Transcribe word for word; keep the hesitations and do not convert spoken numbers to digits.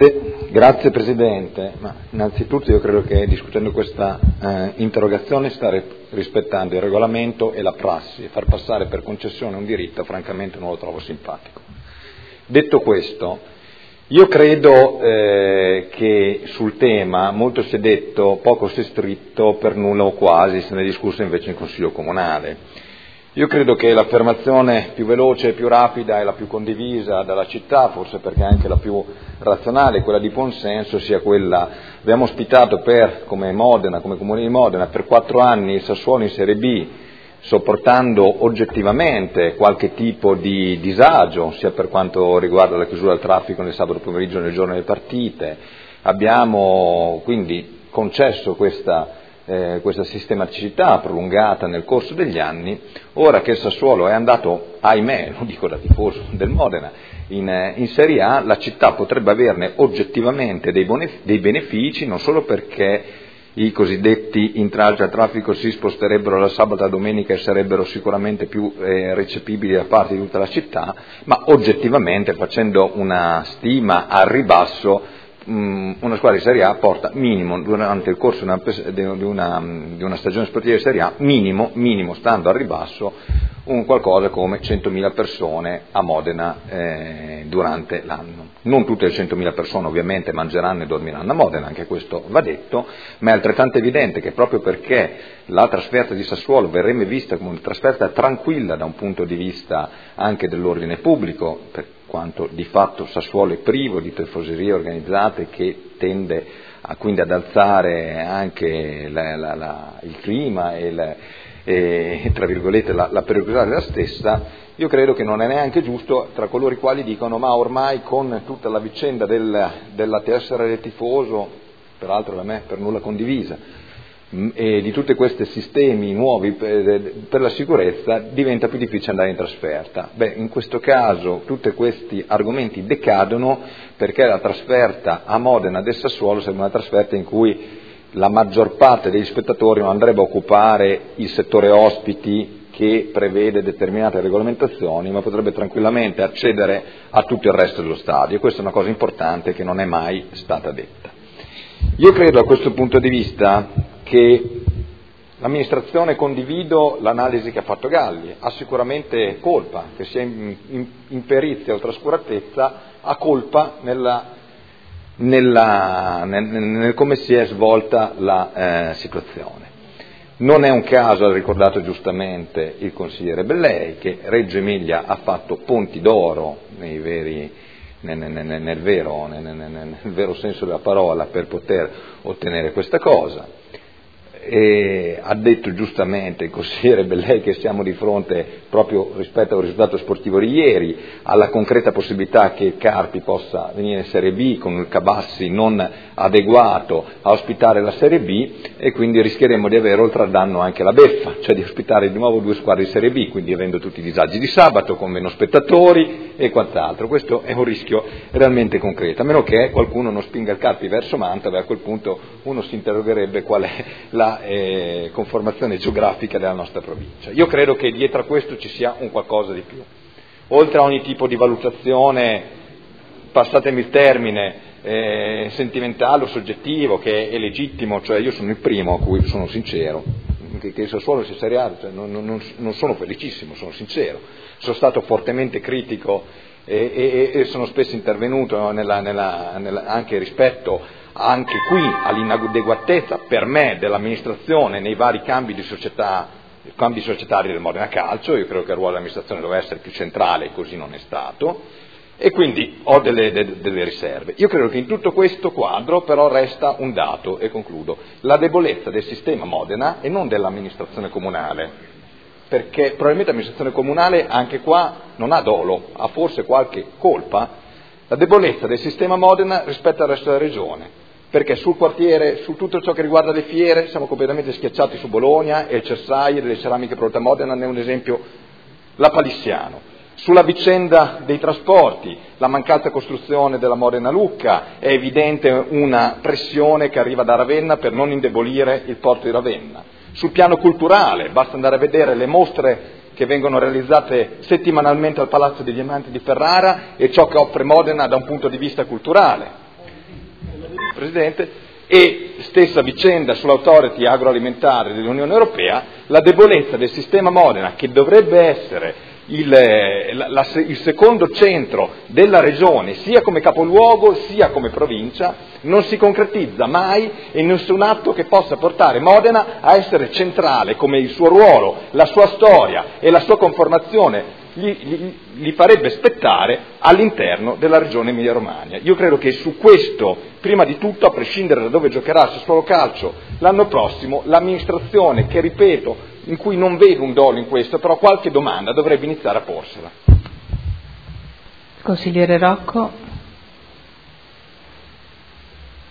Beh, grazie Presidente, ma innanzitutto io credo che discutendo questa eh, interrogazione stare rispettando il regolamento e la prassi, e far passare per concessione un diritto francamente non lo trovo simpatico. Detto questo, io credo eh, che sul tema molto si è detto, poco si è scritto, per nulla o quasi se ne è discusso invece in Consiglio Comunale. Io credo che l'affermazione più veloce e più rapida e la più condivisa dalla città, forse perché anche la più razionale, quella di buon senso, sia quella: abbiamo ospitato per, come Modena, come Comune di Modena, per quattro anni il Sassuolo in Serie B, sopportando oggettivamente qualche tipo di disagio, sia per quanto riguarda la chiusura del traffico nel sabato pomeriggio e nel giorno delle partite. Abbiamo quindi concesso questa Eh, questa sistematicità prolungata nel corso degli anni. Ora che il Sassuolo è andato, ahimè, lo dico da tifoso del Modena, in, in Serie A, la città potrebbe averne oggettivamente dei, bonef- dei benefici, non solo perché i cosiddetti intralci al traffico si sposterebbero da sabato a domenica e sarebbero sicuramente più eh, recepibili da parte di tutta la città, ma oggettivamente, facendo una stima al ribasso, una squadra di Serie A porta minimo, durante il corso di una, di una, di una stagione sportiva di Serie A, minimo, minimo stando al ribasso, un qualcosa come centomila persone a Modena eh, durante l'anno. Non tutte le centomila persone ovviamente mangeranno e dormiranno a Modena, anche questo va detto, ma è altrettanto evidente che proprio perché la trasferta di Sassuolo verrebbe vista come una trasferta tranquilla da un punto di vista anche dell'ordine pubblico, per quanto di fatto Sassuolo è privo di tifoserie organizzate, che tende a, quindi ad alzare anche la, la, la, il clima e, la, e tra virgolette la, la pericolosità della stessa. Io credo che non è neanche giusto tra coloro i quali dicono: ma ormai con tutta la vicenda del, della tessera del tifoso, peraltro da me per nulla condivisa, e di tutti questi sistemi nuovi per la sicurezza, diventa più difficile andare in trasferta. Beh, in questo caso tutti questi argomenti decadono, perché la trasferta a Modena del Sassuolo sembra una trasferta in cui la maggior parte degli spettatori non andrebbe a occupare il settore ospiti, che prevede determinate regolamentazioni, ma potrebbe tranquillamente accedere a tutto il resto dello stadio. Questa è una cosa importante che non è mai stata detta. Io credo, a questo punto di vista, che l'amministrazione, condivido l'analisi che ha fatto Galli, ha sicuramente colpa, che sia in, in, in perizia o trascuratezza, ha colpa nella, nella, nel, nel come si è svolta la eh, situazione. Non è un caso, ha ricordato giustamente il consigliere Bellei, che Reggio Emilia ha fatto ponti d'oro nei veri Nel, nel, nel, vero, nel, nel, nel vero senso della parola, per poter ottenere questa cosa. E ha detto giustamente il consigliere Bellei che siamo di fronte, proprio rispetto al risultato sportivo di ieri, alla concreta possibilità che il Carpi possa venire in Serie B con il Cabassi non adeguato a ospitare la Serie B, e quindi rischieremo di avere oltre al danno anche la beffa, cioè di ospitare di nuovo due squadre di Serie B, quindi avendo tutti i disagi di sabato, con meno spettatori e quant'altro. Questo è un rischio realmente concreto, a meno che qualcuno non spinga il Carpi verso Mantova, e a quel punto uno si interrogherebbe qual è la eh, conformazione geografica della nostra provincia. Io credo che dietro a questo ci sia un qualcosa di più. Oltre a ogni tipo di valutazione, passatemi il termine, eh, sentimentale o soggettivo, che è legittimo, cioè io sono il primo a cui sono sincero, che, che il Sassuolo sia Serie A, cioè non, non, non sono felicissimo, sono sincero, sono stato fortemente critico e, e, e sono spesso intervenuto nella, nella, nella, anche rispetto anche qui all'inadeguatezza per me dell'amministrazione nei vari cambi di società, cambi societari del Modena Calcio. Io credo che il ruolo dell'amministrazione doveva essere più centrale, e così non è stato, e quindi ho delle, delle, delle riserve. Io credo che in tutto questo quadro però resta un dato, e concludo: la debolezza del sistema Modena e non dell'amministrazione comunale, perché probabilmente l'amministrazione comunale anche qua non ha dolo, ha forse qualche colpa. La debolezza del sistema Modena rispetto al resto della regione, perché sul quartiere, su tutto ciò che riguarda le fiere, siamo completamente schiacciati su Bologna, e il Cersaie delle ceramiche prodotte a Modena ne è un esempio lapalissiano. Sulla vicenda dei trasporti, la mancata costruzione della Modena-Lucca, è evidente una pressione che arriva da Ravenna per non indebolire il porto di Ravenna. Sul piano culturale, basta andare a vedere le mostre che vengono realizzate settimanalmente al Palazzo dei Diamanti di Ferrara e ciò che offre Modena da un punto di vista culturale. Presidente, e stessa vicenda sull'autority agroalimentare dell'Unione Europea, la debolezza del sistema Modena, che dovrebbe essere il, la, la, il secondo centro della regione, sia come capoluogo sia come provincia, non si concretizza mai in nessun atto che possa portare Modena a essere centrale, come il suo ruolo, la sua storia e la sua conformazione Gli, gli, gli farebbe spettare all'interno della regione Emilia-Romagna. Io credo che su questo, prima di tutto, a prescindere da dove giocherà il Sassuolo Calcio l'anno prossimo, l'amministrazione, che ripeto, in cui non vedo un dolo in questo, però qualche domanda dovrebbe iniziare a porsela. Consigliere Rocco.